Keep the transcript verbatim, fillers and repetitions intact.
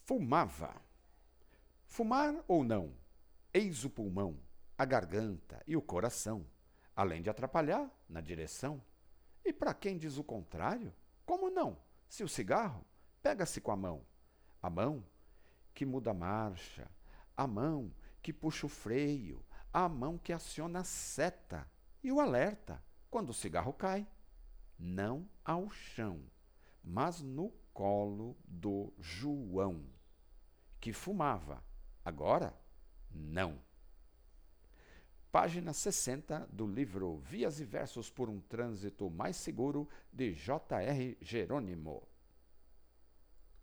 Fumava. Fumar ou não, eis o pulmão, a garganta e o coração, além de atrapalhar na direção. E para quem diz o contrário, como não? Se o cigarro pega-se com a mão, a mão que muda a marcha, a mão que puxa o freio, a mão que aciona a seta e o alerta quando o cigarro cai, não ao chão, mas no colo do João, que fumava, agora não. Página sessenta do livro Vias e Versos por um Trânsito Mais Seguro, de J R Jerônimo.